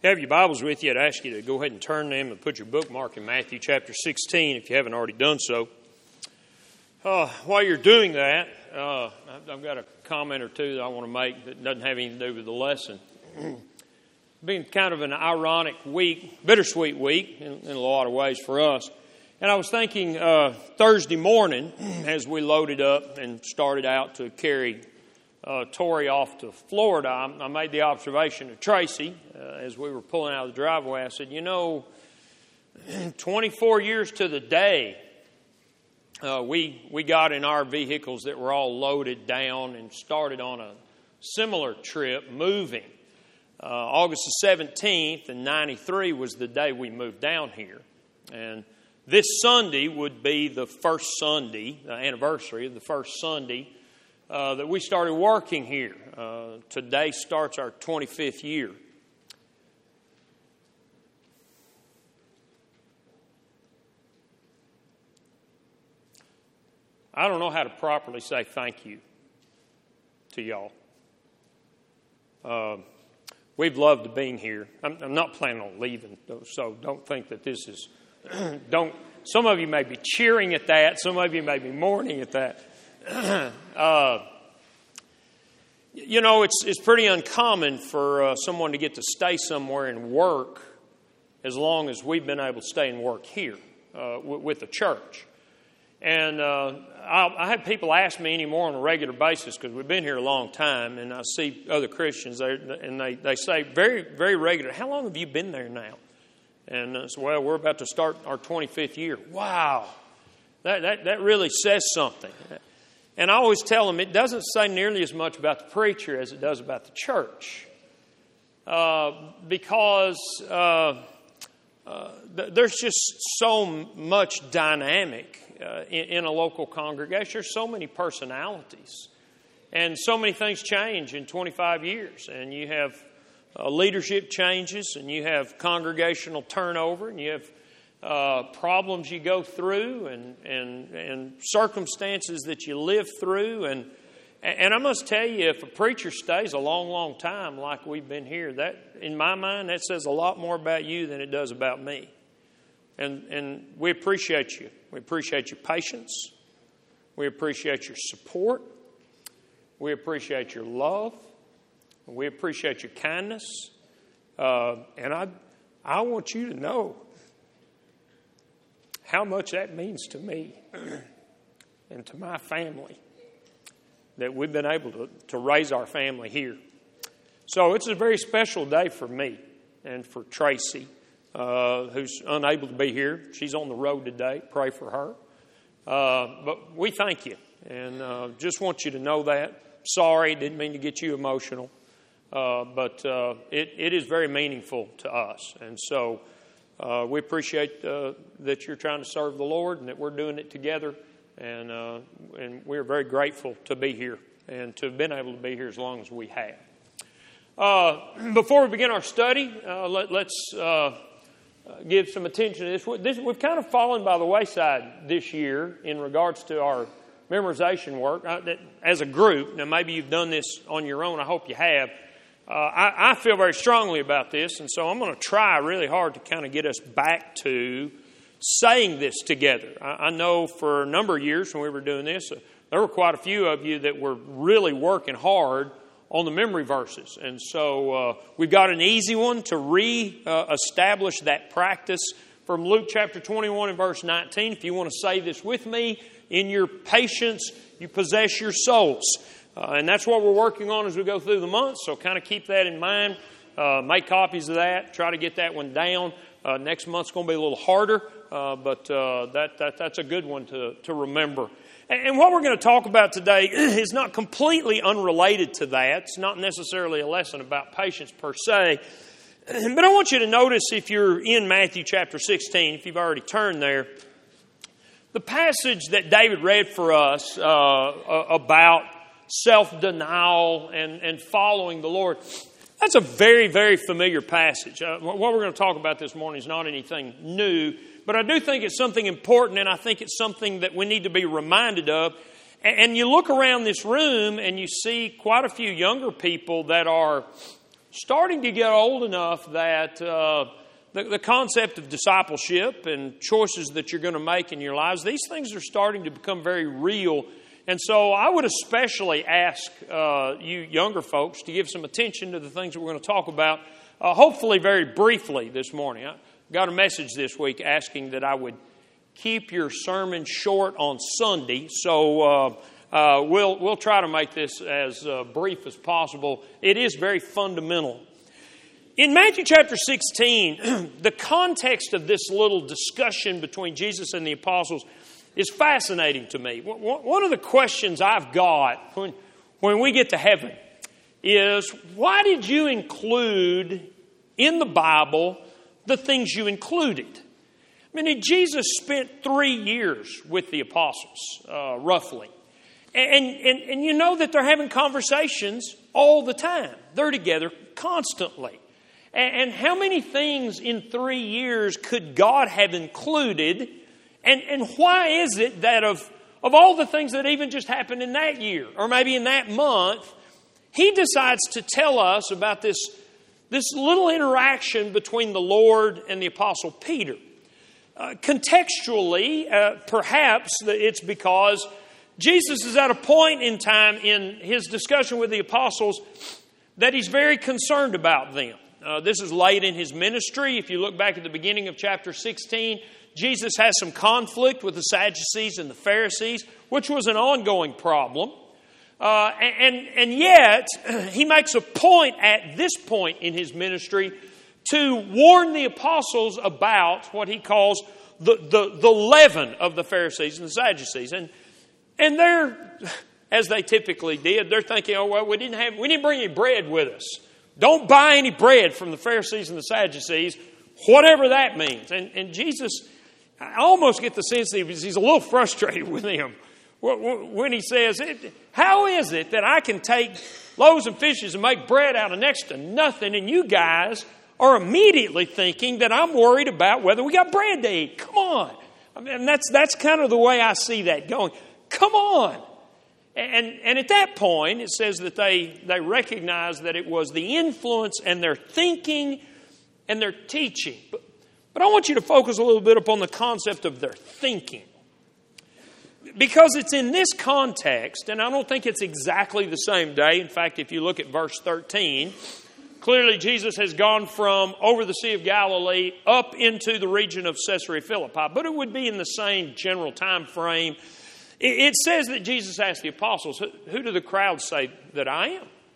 If you have your Bibles with you, I'd ask you to go ahead and turn them and put your bookmark in Matthew chapter 16 if you haven't already done so. While you're doing that, I've got a comment or two that I want to make that doesn't have anything to do with the lesson. It's been kind of an ironic week, bittersweet week in a lot of ways for us. And I was thinking Thursday morning as we loaded up and started out to carry Tori off to Florida, I made the observation of Tracy as we were pulling out of the driveway. I said, 24 years to the day, we got in our vehicles that were all loaded down and started on a similar trip, moving. August the 17th in 93 was the day we moved down here. And this Sunday would be the first Sunday, the anniversary of the first Sunday that we started working here. Today starts our 25th year. I don't know how to properly say thank you to y'all. We've loved being here. I'm not planning on leaving, so don't think that this is... Some of you may be cheering at that. Some of you may be mourning at that. It's pretty uncommon for someone to get to stay somewhere and work as long as we've been able to stay and work here with the church. And I have people ask me anymore on a regular basis because we've been here a long time, and I see other Christians there, and they say very, very regular, "How long have you been there now?" And I say, "Well, we're about to start our 25th year." Wow, that really says something. And I always tell them it doesn't say nearly as much about the preacher as it does about the church. Because there's just so much dynamic in a local congregation. There's so many personalities. And so many things change in 25 years. And you have leadership changes, and you have congregational turnover, and you have problems you go through and circumstances that you live through. And I must tell you, if a preacher stays a long, long time like we've been here, that, in my mind, that says a lot more about you than it does about me. And we appreciate you. We appreciate your patience. We appreciate your support. We appreciate your love. We appreciate your kindness. And I want you to know how much that means to me and to my family that we've been able to raise our family here. So it's a very special day for me and for Tracy, who's unable to be here. She's on the road today. Pray for her. But we thank you, and just want you to know that. Sorry, didn't mean to get you emotional, but it is very meaningful to us. And so we appreciate that you're trying to serve the Lord and that we're doing it together. And we're very grateful to be here and to have been able to be here as long as we have. Before we begin our study, let's give some attention to this. We've kind of fallen by the wayside this year in regards to our memorization work as a group. Now, maybe you've done this on your own. I hope you have. I feel very strongly about this, and so I'm going to try really hard to kind of get us back to saying this together. I know for a number of years when we were doing this, there were quite a few of you that were really working hard on the memory verses. And so we've got an easy one to re-establish that practice from Luke chapter 21 and verse 19. If you want to say this with me, in your patience you possess your souls. And that's what we're working on as we go through the month. So kind of keep that in mind. Make copies of that. Try to get that one down. Next month's going to be a little harder, but that's a good one to remember. And what we're going to talk about today is not completely unrelated to that. It's not necessarily a lesson about patience per se. But I want you to notice, if you're in Matthew chapter 16, if you've already turned there, the passage that David read for us about self-denial and following the Lord. That's a very, very familiar passage. What we're going to talk about this morning is not anything new, but I do think it's something important, and I think it's something that we need to be reminded of. And you look around this room and you see quite a few younger people that are starting to get old enough that the concept of discipleship and choices that you're going to make in your lives, these things are starting to become very real. And so I would especially ask you younger folks to give some attention to the things that we're going to talk about, hopefully very briefly this morning. I got a message this week asking that I would keep your sermon short on Sunday, so we'll try to make this as brief as possible. It is very fundamental. In Matthew chapter 16, the context of this little discussion between Jesus and the apostles is fascinating to me. One of the questions I've got when we get to heaven is, why did you include in the Bible the things you included? I mean, Jesus spent 3 years with the apostles, roughly. And you know that they're having conversations all the time. They're together constantly. And how many things in 3 years could God have included? And why is it that of all the things that even just happened in that year, or maybe in that month, He decides to tell us about this little interaction between the Lord and the Apostle Peter? Contextually, perhaps it's because Jesus is at a point in time in His discussion with the apostles that He's very concerned about them. This is late in His ministry. If you look back at the beginning of chapter 16, Jesus has some conflict with the Sadducees and the Pharisees, which was an ongoing problem. And yet, He makes a point at this point in His ministry to warn the apostles about what He calls the leaven of the Pharisees and the Sadducees. And they're, as they typically did, they're thinking, oh, well, we didn't bring any bread with us. Don't buy any bread from the Pharisees and the Sadducees, whatever that means. And Jesus, I almost get the sense that He's a little frustrated with them when He says, how is it that I can take loaves and fishes and make bread out of next to nothing, and you guys are immediately thinking that I'm worried about whether we got bread to eat? Come on. I mean, that's kind of the way I see that going. Come on. And at that point, it says that they recognized that it was the influence and their thinking and their teaching. But I want you to focus a little bit upon the concept of their thinking. Because it's in this context, and I don't think it's exactly the same day. In fact, if you look at verse 13, clearly Jesus has gone from over the Sea of Galilee up into the region of Caesarea Philippi. But it would be in the same general time frame. It says that Jesus asked the apostles, who do the crowds say that I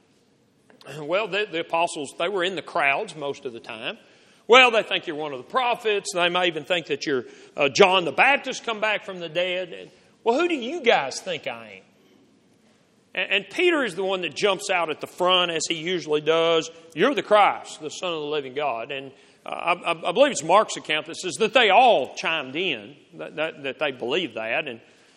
am? Well, the apostles, they were in the crowds most of the time. Well, they think you're one of the prophets. They may even think that you're John the Baptist come back from the dead. Well, who do you guys think I am? And Peter is the one that jumps out at the front, as he usually does. You're the Christ, the Son of the living God. And I believe it's Mark's account that says that they all chimed in, that they believe that.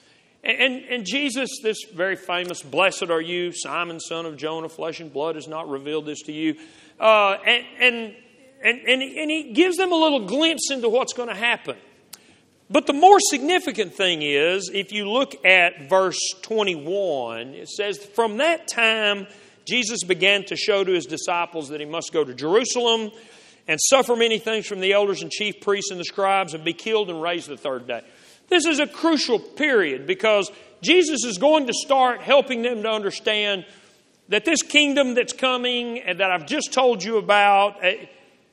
And Jesus, this very famous, blessed are you, Simon, son of Jonah, flesh and blood has not revealed this to you. And He gives them a little glimpse into what's going to happen. But the more significant thing is, if you look at verse 21, it says, from that time, Jesus began to show to His disciples that He must go to Jerusalem and suffer many things from the elders and chief priests and the scribes and be killed and raised the third day. This is a crucial period because Jesus is going to start helping them to understand that this kingdom that's coming and that I've just told you about, it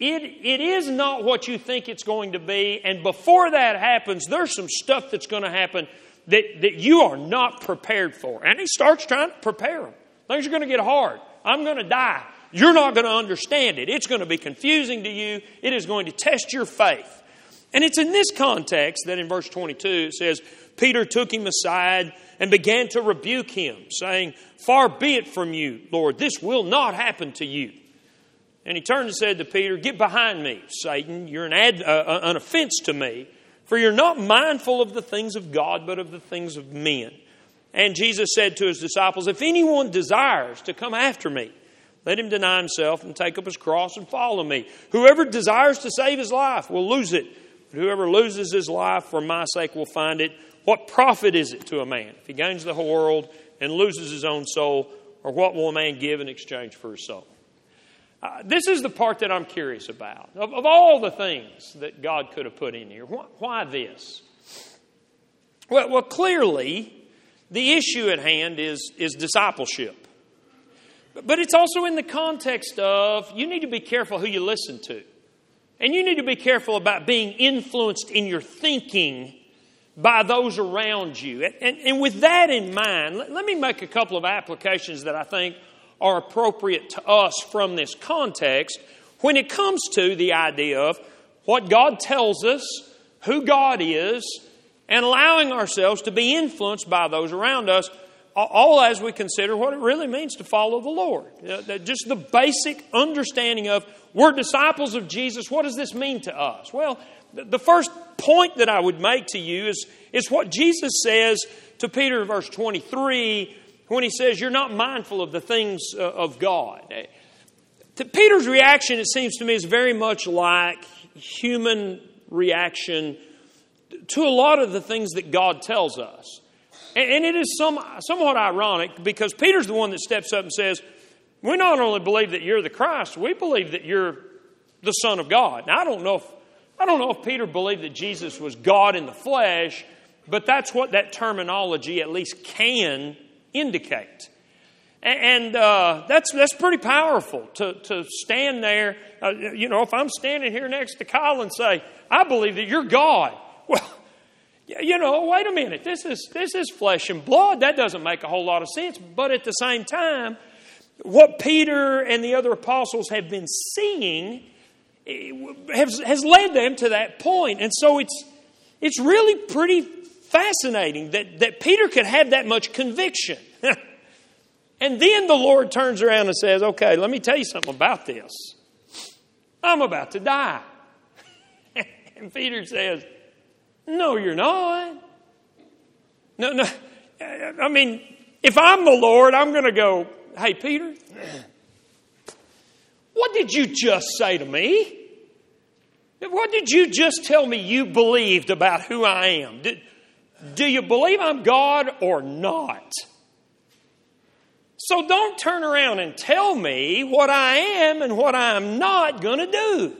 is not what you think it's going to be. And before that happens, there's some stuff that's going to happen that you are not prepared for. And He starts trying to prepare them. Things are going to get hard. I'm going to die. You're not going to understand it. It's going to be confusing to you. It is going to test your faith. And it's in this context that in verse 22 it says, Peter took Him aside and began to rebuke him, saying, far be it from you, Lord, this will not happen to you. And He turned and said to Peter, get behind me, Satan. You're an offense to me, for you're not mindful of the things of God, but of the things of men. And Jesus said to His disciples, if anyone desires to come after me, let him deny himself and take up his cross and follow me. Whoever desires to save his life will lose it. But whoever loses his life for my sake will find it. What profit is it to a man if he gains the whole world and loses his own soul? Or what will a man give in exchange for his soul? This is the part that I'm curious about. Of all the things that God could have put in here, why this? Well, clearly, the issue at hand is discipleship. But it's also in the context of you need to be careful who you listen to. And you need to be careful about being influenced in your thinking by those around you. And with that in mind, let me make a couple of applications that I think are appropriate to us from this context when it comes to the idea of what God tells us, who God is, and allowing ourselves to be influenced by those around us, all as we consider what it really means to follow the Lord. Just the basic understanding of we're disciples of Jesus. What does this mean to us? Well, the first point that I would make to you is what Jesus says to Peter in verse 23 when he says, you're not mindful of the things of God. Peter's reaction, it seems to me, is very much like human reaction to a lot of the things that God tells us. And it is somewhat ironic because Peter's the one that steps up and says, we not only believe that you're the Christ, we believe that you're the Son of God. Now, I don't know if Peter believed that Jesus was God in the flesh, but that's what that terminology at least can indicate. And that's pretty powerful to stand there. If I'm standing here next to Kyle and say, I believe that you're God. Well, wait a minute. This is flesh and blood. That doesn't make a whole lot of sense. But at the same time, what Peter and the other apostles have been seeing has led them to that point. And so it's really pretty fascinating that Peter could have that much conviction. And then the Lord turns around and says, okay, let me tell you something about this. I'm about to die. And Peter says, no, you're not. No. I mean, if I'm the Lord, I'm going to go, hey, Peter, what did you just say to me? What did you just tell me you believed about who I am? Do you believe I'm God or not? So don't turn around and tell me what I am and what I'm not going to do.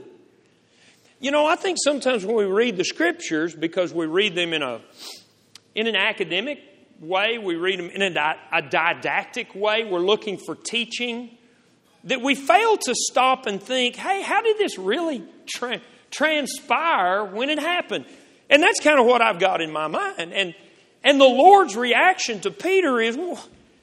I think sometimes when we read the Scriptures, because we read them in an academic way, we read them in a didactic way, we're looking for teaching, that we fail to stop and think, hey, how did this really transpire when it happened? And that's kind of what I've got in my mind. And the Lord's reaction to Peter is, well,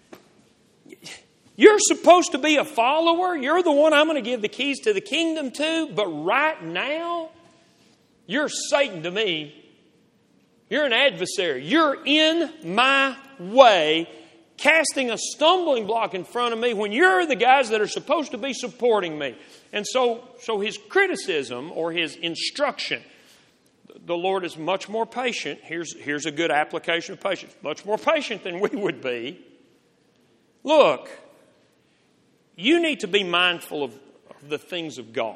you're supposed to be a follower. You're the one I'm going to give the keys to the kingdom to. But right now, you're Satan to me. You're an adversary. You're in my way, casting a stumbling block in front of me when you're the guys that are supposed to be supporting me. And so his criticism or his instruction, the Lord is much more patient. Here's a good application of patience. Much more patient than we would be. Look, you need to be mindful of the things of God.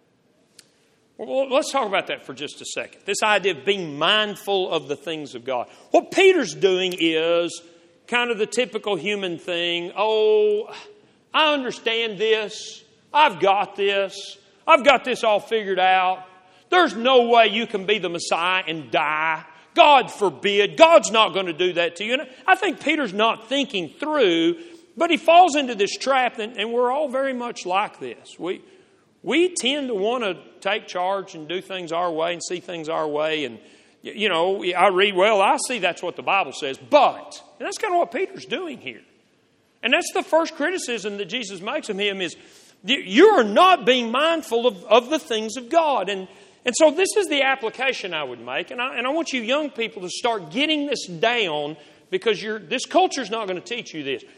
Well, let's talk about that for just a second. This idea of being mindful of the things of God. What Peter's doing is kind of the typical human thing. Oh, I understand this. I've got this. I've got this all figured out. There's no way you can be the Messiah and die. God forbid. God's not going to do that to you. And I think Peter's not thinking through, but he falls into this trap, and we're all very much like this. We tend to want to take charge and do things our way and see things our way. And, I read, well, I see that's what the Bible says, but, and that's kind of what Peter's doing here. And that's the first criticism that Jesus makes of him is, you are not being mindful of the things of God. And so this is the application I would make. And I want you young people to start getting this down because this culture's not going to teach you this.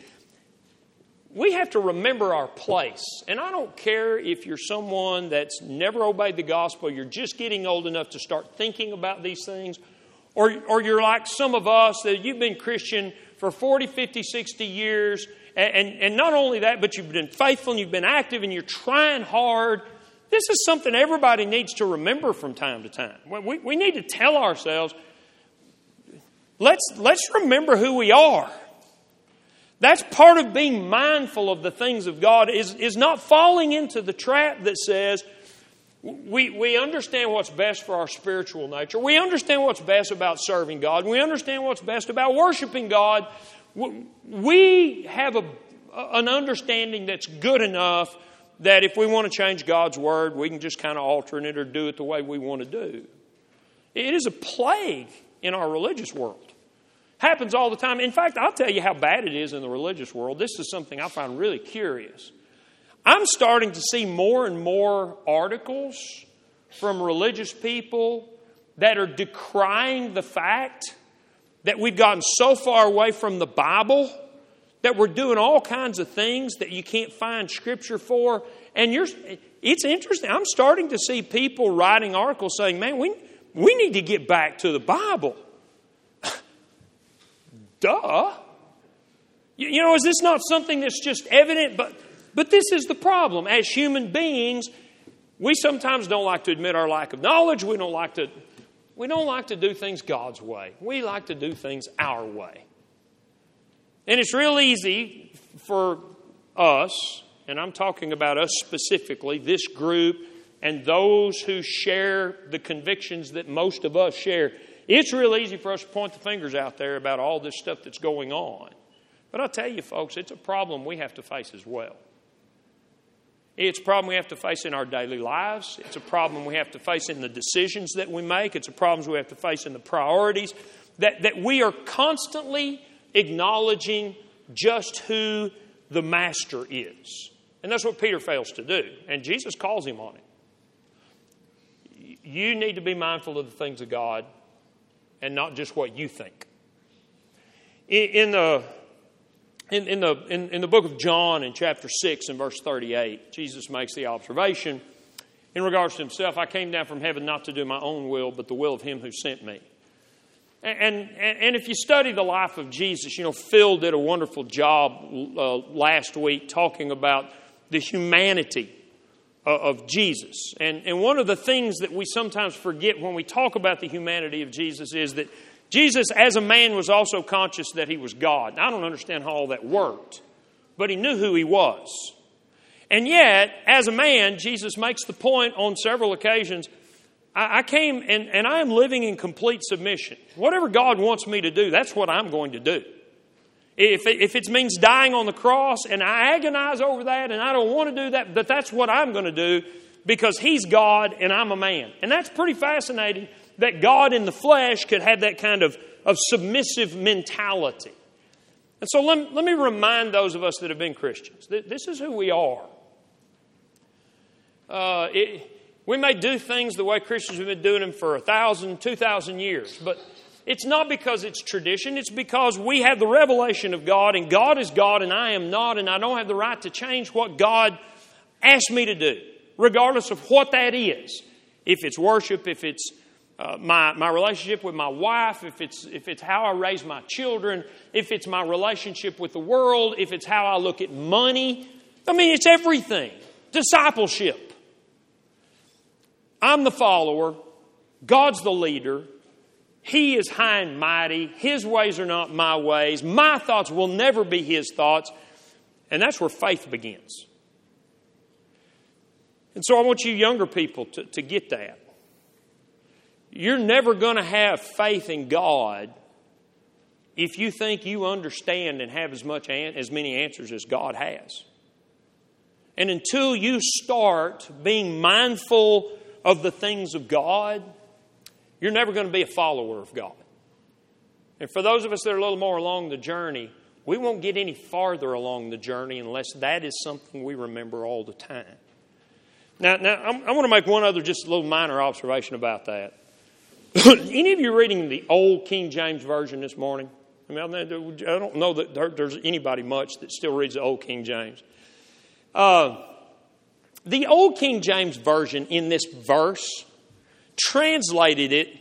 We have to remember our place. And I don't care if you're someone that's never obeyed the gospel, you're just getting old enough to start thinking about these things, or you're like some of us that you've been Christian for 40, 50, 60 years, and not only that, but you've been faithful and you've been active and you're trying hard. This is something everybody needs to remember from time to time. We need to tell ourselves, let's remember who we are. That's part of being mindful of the things of God, is not falling into the trap that says, we understand what's best for our spiritual nature. We understand what's best about serving God. We understand what's best about worshiping God. We have an understanding that's good enough that if we want to change God's Word, we can just kind of alter it or do it the way we want to do. It is a plague in our religious world. Happens all the time. In fact, I'll tell you how bad it is in the religious world. This is something I find really curious. I'm starting to see more and more articles from religious people that are decrying the fact that we've gotten so far away from the Bible that we're doing all kinds of things that you can't find Scripture for. And it's interesting. I'm starting to see people writing articles saying, man, we need to get back to the Bible. Duh. You know, is this not something that's just evident? But this is the problem. As human beings, we sometimes don't like to admit our lack of knowledge. We don't like to do things God's way. We like to do things our way. And it's real easy for us, and I'm talking about us specifically, this group, and those who share the convictions that most of us share. It's real easy for us to point the fingers out there about all this stuff that's going on. But I'll tell you, folks, it's a problem we have to face as well. It's a problem we have to face in our daily lives. It's a problem we have to face in the decisions that we make. It's a problem we have to face in the priorities. That we are constantly acknowledging just who the Master is. And that's what Peter fails to do. And Jesus calls him on it. You need to be mindful of the things of God and not just what you think. In the book of John, in chapter 6 and verse 38, Jesus makes the observation in regards to himself, I came down from heaven not to do my own will, but the will of him who sent me. And if you study the life of Jesus, you know, Phil did a wonderful job last week talking about the humanity of Jesus. And one of the things that we sometimes forget when we talk about the humanity of Jesus is that Jesus, as a man, was also conscious that he was God. Now, I don't understand how all that worked, but he knew who he was. And yet, as a man, Jesus makes the point on several occasions, I came and I am living in complete submission. Whatever God wants me to do, that's what I'm going to do. If it means dying on the cross, and I agonize over that, and I don't want to do that, but that's what I'm going to do because He's God and I'm a man. And that's pretty fascinating that God in the flesh could have that kind of submissive mentality. And so let me remind those of us that have been Christians, this is who we are. We may do things the way Christians have been doing them for 1,000, 2,000 years, but it's not because it's tradition. It's because we have the revelation of God, and God is God, and I am not, and I don't have the right to change what God asked me to do, regardless of what that is. If it's worship, if it's my relationship with my wife, if it's how I raise my children, if it's my relationship with the world, if it's how I look at money. I mean, it's everything. Discipleship. I'm the follower. God's the leader. He is high and mighty. His ways are not my ways. My thoughts will never be His thoughts. And that's where faith begins. And so I want you younger people to get that. You're never going to have faith in God if you think you understand and have as many answers as God has. And until you start being mindful of the things of God, you're never going to be a follower of God. And for those of us that are a little more along the journey, we won't get any farther along the journey unless that is something we remember all the time. Now I want to make one other just a little minor observation about that. Any of you reading the old King James Version this morning? I mean, I don't know that there's anybody much that still reads the old King James. The old King James Version in this verse translated it,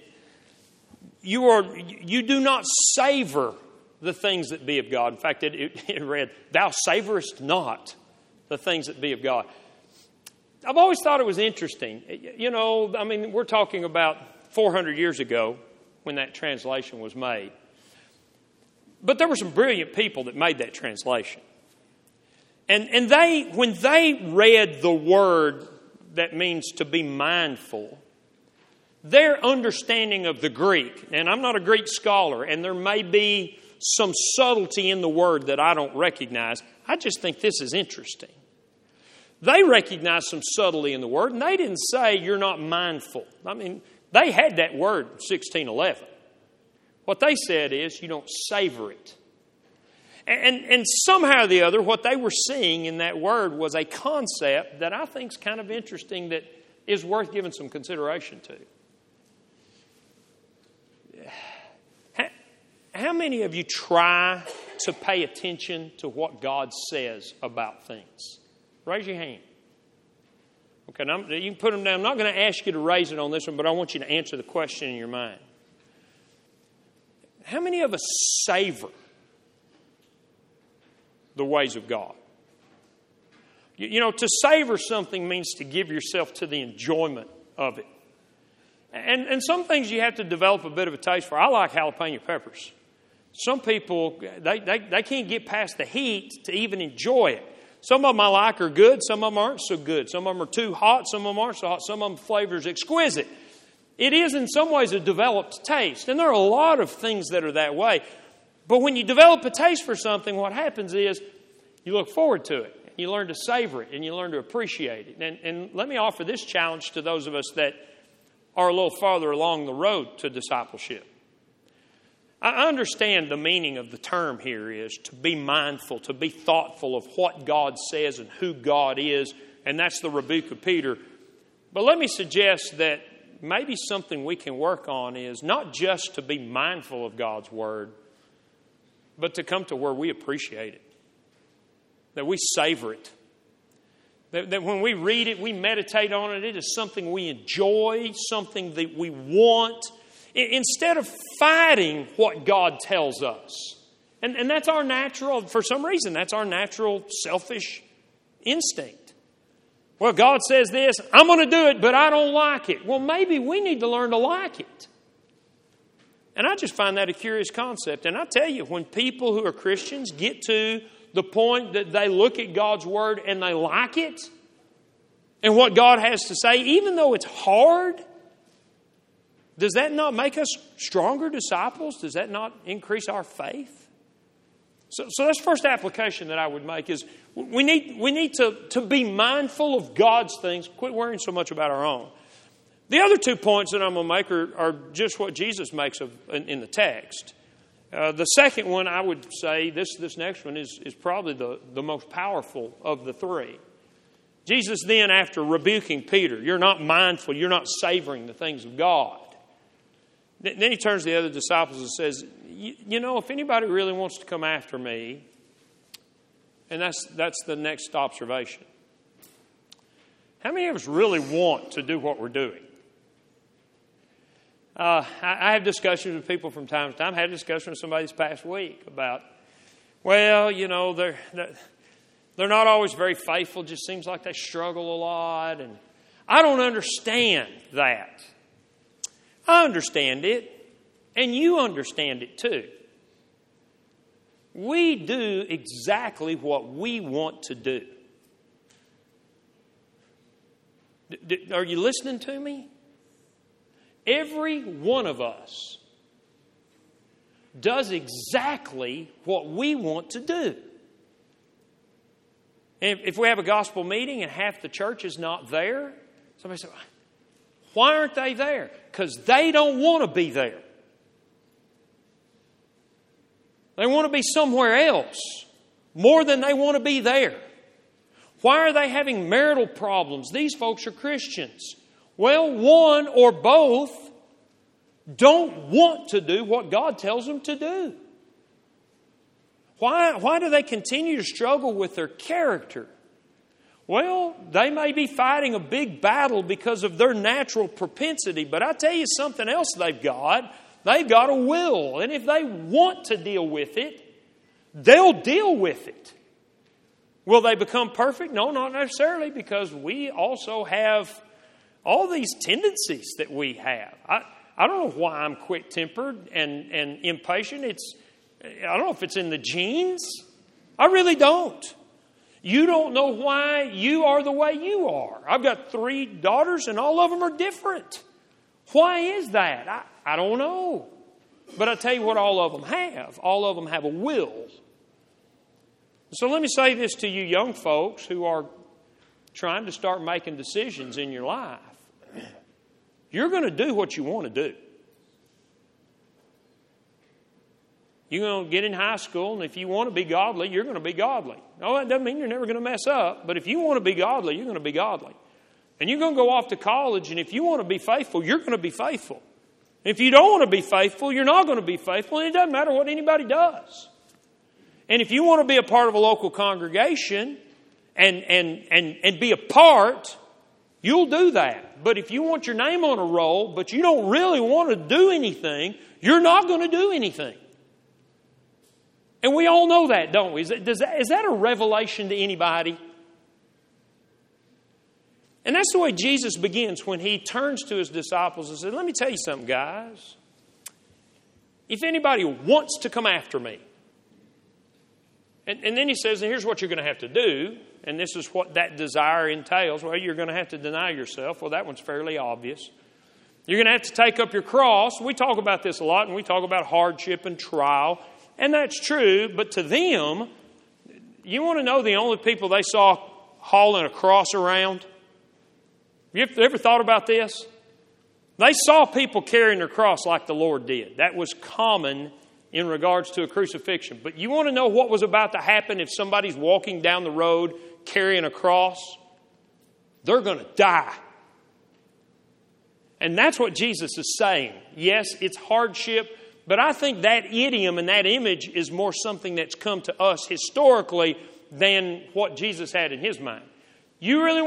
you do not savor the things that be of God. In fact, it read, thou savorest not the things that be of God. I've always thought it was interesting. You know, I mean, we're talking about 400 years ago when that translation was made. But there were some brilliant people that made that translation. And they, when they read the word that means to be mindful, their understanding of the Greek, and I'm not a Greek scholar, and there may be some subtlety in the word that I don't recognize, I just think this is interesting. They recognized some subtlety in the word, and they didn't say you're not mindful. I mean, they had that word, 1611. What they said is you don't savor it. And somehow or the other, what they were seeing in that word was a concept that I think is kind of interesting, that is worth giving some consideration to. How many of you try to pay attention to what God says about things? Raise your hand. Okay, now you can put them down. I'm not going to ask you to raise it on this one, but I want you to answer the question in your mind. How many of us savor the ways of God? You know, to savor something means to give yourself to the enjoyment of it. And some things you have to develop a bit of a taste for. I like jalapeno peppers. Some people, they can't get past the heat to even enjoy it. Some of them I like are good, some of them aren't so good. Some of them are too hot, some of them aren't so hot. Some of them flavors exquisite. It is in some ways a developed taste. And there are a lot of things that are that way. But when you develop a taste for something, what happens is you look forward to it. You learn to savor it and you learn to appreciate it. And let me offer this challenge to those of us that are a little farther along the road to discipleship. I understand the meaning of the term here is to be mindful, to be thoughtful of what God says and who God is, and that's the rebuke of Peter. But let me suggest that maybe something we can work on is not just to be mindful of God's Word, but to come to where we appreciate it, that we savor it, that when we read it, we meditate on it, it is something we enjoy, something that we want, instead of fighting what God tells us. And that's our natural, for some reason, that's our natural selfish instinct. Well, God says this, I'm going to do it, but I don't like it. Well, maybe we need to learn to like it. And I just find that a curious concept. And I tell you, when people who are Christians get to the point that they look at God's Word and they like it, and what God has to say, even though it's hard, does that not make us stronger disciples? Does that not increase our faith? So that's the first application that I would make is we need to be mindful of God's things, quit worrying so much about our own. The other 2 points that I'm going to make are just what Jesus makes of in the text. The second one, I would say, this next one is probably the most powerful of the three. Jesus then, after rebuking Peter, you're not mindful, you're not savoring the things of God. Then he turns to the other disciples and says, you know, if anybody really wants to come after me, and that's the next observation. How many of us really want to do what we're doing? I have discussions with people from time to time. I had a discussion with somebody this past week about, well, you know, they're not always very faithful. It just seems like they struggle a lot. And I don't understand that. I understand it, and you understand it too. We do exactly what we want to do. Are you listening to me? Every one of us does exactly what we want to do. And if we have a gospel meeting and half the church is not there, somebody says, why aren't they there? Because they don't want to be there. They want to be somewhere else more than they want to be there. Why are they having marital problems? These folks are Christians. Well, one or both don't want to do what God tells them to do. Why do they continue to struggle with their character? Well, they may be fighting a big battle because of their natural propensity, but I tell you something else they've got. They've got a will, and if they want to deal with it, they'll deal with it. Will they become perfect? No, not necessarily, because we also have all these tendencies that we have. I don't know why I'm quick-tempered and impatient. I don't know if it's in the genes. I really don't. You don't know why you are the way you are. I've got 3 daughters and all of them are different. Why is that? I don't know. But I tell you what all of them have. All of them have a will. So let me say this to you young folks who are trying to start making decisions in your life. You're going to do what you want to do. You're going to get in high school, and if you want to be godly, you're going to be godly. No, that doesn't mean you're never going to mess up, but if you want to be godly, you're going to be godly. And you're going to go off to college, and if you want to be faithful, you're going to be faithful. If you don't want to be faithful, you're not going to be faithful, and it doesn't matter what anybody does. And if you want to be a part of a local congregation and be a part, you'll do that. But if you want your name on a roll, but you don't really want to do anything, you're not going to do anything. And we all know that, don't we? Is that a revelation to anybody? And that's the way Jesus begins when He turns to His disciples and says, let me tell you something, guys. If anybody wants to come after me, and then He says, and here's what you're going to have to do, and this is what that desire entails. Well, you're going to have to deny yourself. Well, that one's fairly obvious. You're going to have to take up your cross. We talk about this a lot, and we talk about hardship and trial. And that's true, but to them, you want to know the only people they saw hauling a cross around? You ever thought about this? They saw people carrying their cross like the Lord did. That was common in regards to a crucifixion. But you want to know what was about to happen if somebody's walking down the road carrying a cross? They're going to die. And that's what Jesus is saying. Yes, it's hardship. But I think that idiom and that image is more something that's come to us historically than what Jesus had in His mind. You really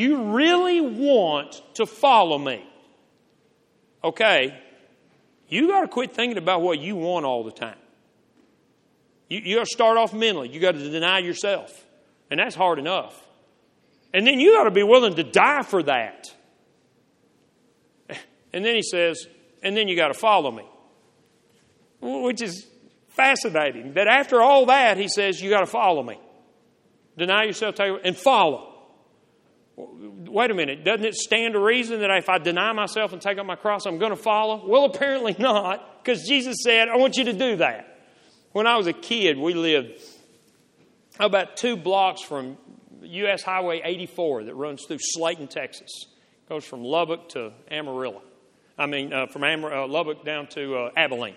want to follow me. Okay, you got to quit thinking about what you want all the time. You got to start off mentally. You got to deny yourself. And that's hard enough. And then you got to be willing to die for that. And then He says, and then you got to follow me. Which is fascinating. That after all that, He says, you got to follow me. Deny yourself, and follow. Wait a minute. Doesn't it stand to reason that if I deny myself and take up my cross, I'm going to follow? Well, apparently not, because Jesus said, I want you to do that. When I was a kid, we lived about 2 blocks from U.S. Highway 84 that runs through Slayton, Texas. It goes from Lubbock to Amarillo. From Lubbock down to Abilene.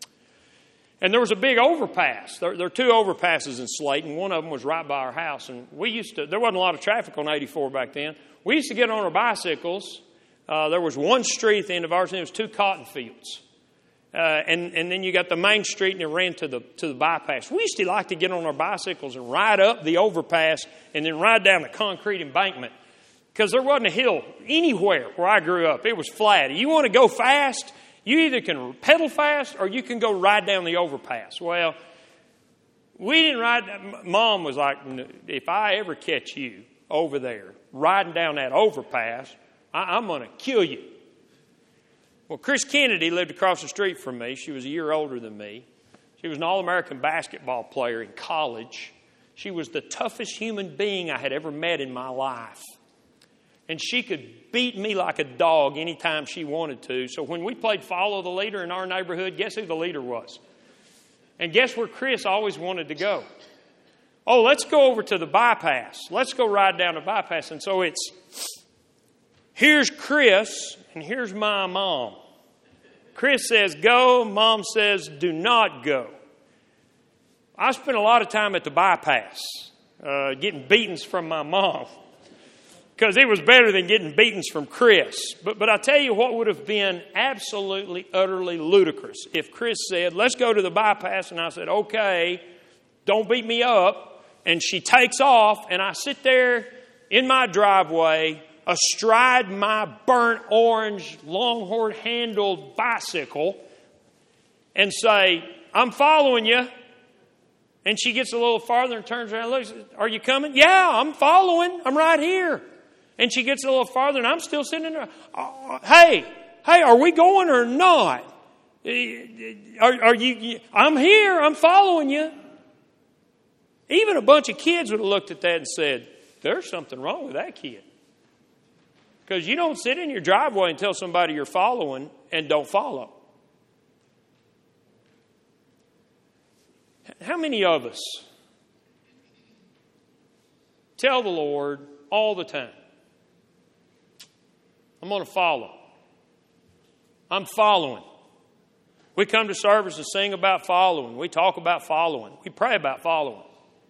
And there was a big overpass. There are 2 overpasses in Slayton. One of them was right by our house. And there wasn't a lot of traffic on 84 back then. We used to get on our bicycles. There was one street at the end of ours, and it was 2 cotton fields. And then you got the main street, and it ran to the bypass. We used to like to get on our bicycles and ride up the overpass and then ride down the concrete embankment. Because there wasn't a hill anywhere where I grew up. It was flat. You want to go fast? You either can pedal fast or you can go ride down the overpass. Well, we didn't ride. Mom was like, if I ever catch you over there riding down that overpass, I'm going to kill you. Well, Chris Kennedy lived across the street from me. She was a year older than me. She was an All-American basketball player in college. She was the toughest human being I had ever met in my life. And she could beat me like a dog anytime she wanted to. So when we played follow the leader in our neighborhood, guess who the leader was? And guess where Chris always wanted to go? Oh, let's go over to the bypass. Let's go ride down the bypass. And so here's Chris and here's my mom. Chris says go. Mom says do not go. I spent a lot of time at the bypass getting beatings from my mom. Because it was better than getting beatings from Chris. But I tell you what would have been absolutely, utterly ludicrous if Chris said, let's go to the bypass. And I said, okay, don't beat me up. And she takes off. And I sit there in my driveway astride my burnt orange Longhorn handled bicycle and say, I'm following you. And she gets a little farther and turns around and looks, are you coming? Yeah, I'm following. I'm right here. And she gets a little farther, and I'm still sitting there. Hey, are we going or not? Are you? I'm here. I'm following you. Even a bunch of kids would have looked at that and said, there's something wrong with that kid. Because you don't sit in your driveway and tell somebody you're following and don't follow. How many of us tell the Lord all the time, I'm going to follow. I'm following. We come to service and sing about following. We talk about following. We pray about following.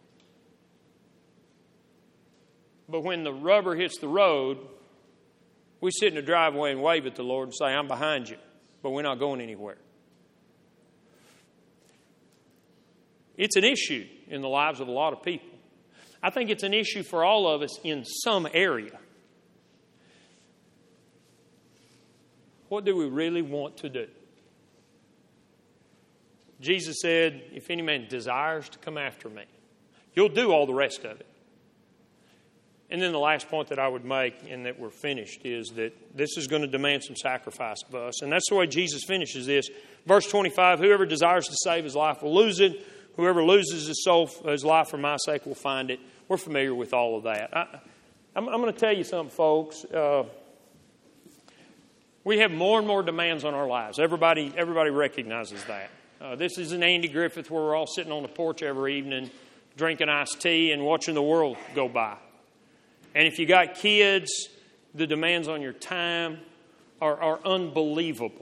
But when the rubber hits the road, we sit in the driveway and wave at the Lord and say, I'm behind you, but we're not going anywhere. It's an issue in the lives of a lot of people. I think it's an issue for all of us in some area. What do we really want to do? Jesus said, if any man desires to come after me, you'll do all the rest of it. And then the last point that I would make, and that we're finished, is that this is going to demand some sacrifice of us. And that's the way Jesus finishes this. Verse 25, whoever desires to save his life will lose it. Whoever loses his life for my sake will find it. We're familiar with all of that. I'm going to tell you something, folks. We have more and more demands on our lives. Everybody recognizes that. This isn't Andy Griffith where we're all sitting on the porch every evening drinking iced tea and watching the world go by. And if you got kids, the demands on your time are unbelievable.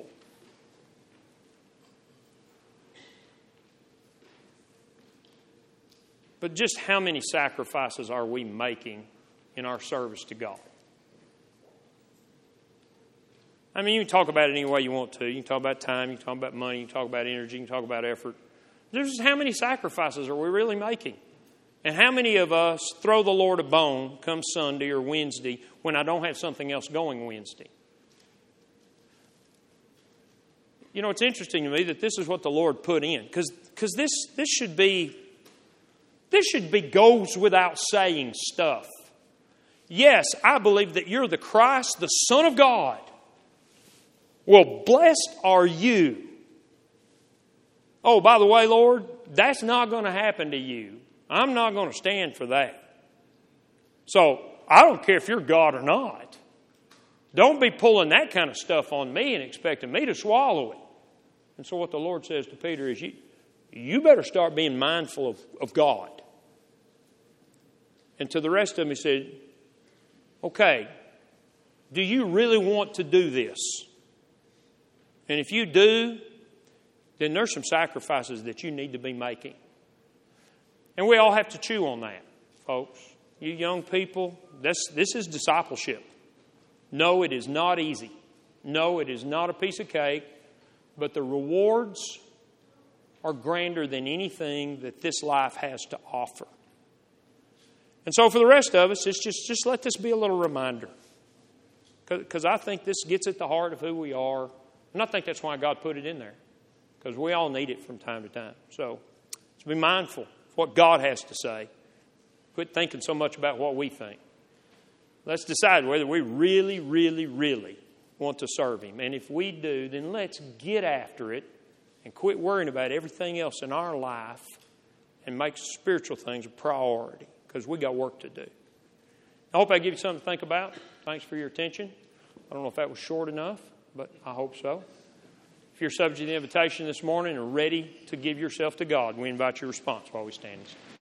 But just how many sacrifices are we making in our service to God? I mean, you can talk about it any way you want to. You can talk about time, you can talk about money, you can talk about energy, you can talk about effort. There's how many sacrifices are we really making? And how many of us throw the Lord a bone come Sunday or Wednesday when I don't have something else going Wednesday? You know, it's interesting to me that this is what the Lord put in. Because this should be goes without saying stuff. Yes, I believe that you're the Christ, the Son of God. Well, blessed are you. Oh, by the way, Lord, that's not going to happen to you. I'm not going to stand for that. So, I don't care if you're God or not. Don't be pulling that kind of stuff on me and expecting me to swallow it. And so what the Lord says to Peter is, you better start being mindful of God. And to the rest of them he said, okay, do you really want to do this? And if you do, then there's some sacrifices that you need to be making. And we all have to chew on that, folks. You young people, this is discipleship. No, it is not easy. No, it is not a piece of cake. But the rewards are grander than anything that this life has to offer. And so for the rest of us, it's just let this be a little reminder. Because I think this gets at the heart of who we are. And I think that's why God put it in there. Because we all need it from time to time. So let's be mindful of what God has to say. Quit thinking so much about what we think. Let's decide whether we really, really, really want to serve Him. And if we do, then let's get after it and quit worrying about everything else in our life and make spiritual things a priority, because we got work to do. I hope I give you something to think about. Thanks for your attention. I don't know if that was short enough, but I hope so. If you're subject to the invitation this morning and are ready to give yourself to God, we invite your response while we stand.